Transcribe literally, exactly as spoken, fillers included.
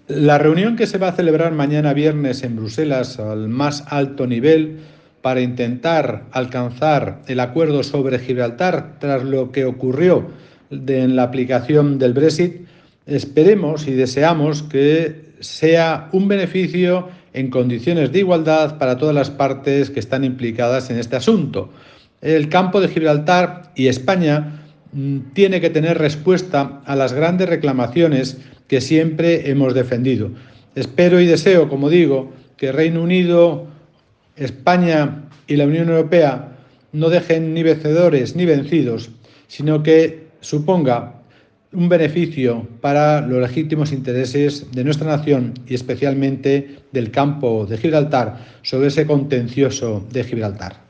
La reunión que se va a celebrar mañana viernes en Bruselas al más alto nivel para intentar alcanzar el acuerdo sobre Gibraltar tras lo que ocurrió en la aplicación del Brexit, esperemos y deseamos que sea un beneficio en condiciones de igualdad para todas las partes que están implicadas en este asunto. El campo de Gibraltar y España tiene que tener respuesta a las grandes reclamaciones que siempre hemos defendido. Espero y deseo, como digo, que Reino Unido, España y la Unión Europea no dejen ni vencedores ni vencidos, sino que suponga un beneficio para los legítimos intereses de nuestra nación y especialmente del campo de Gibraltar sobre ese contencioso de Gibraltar.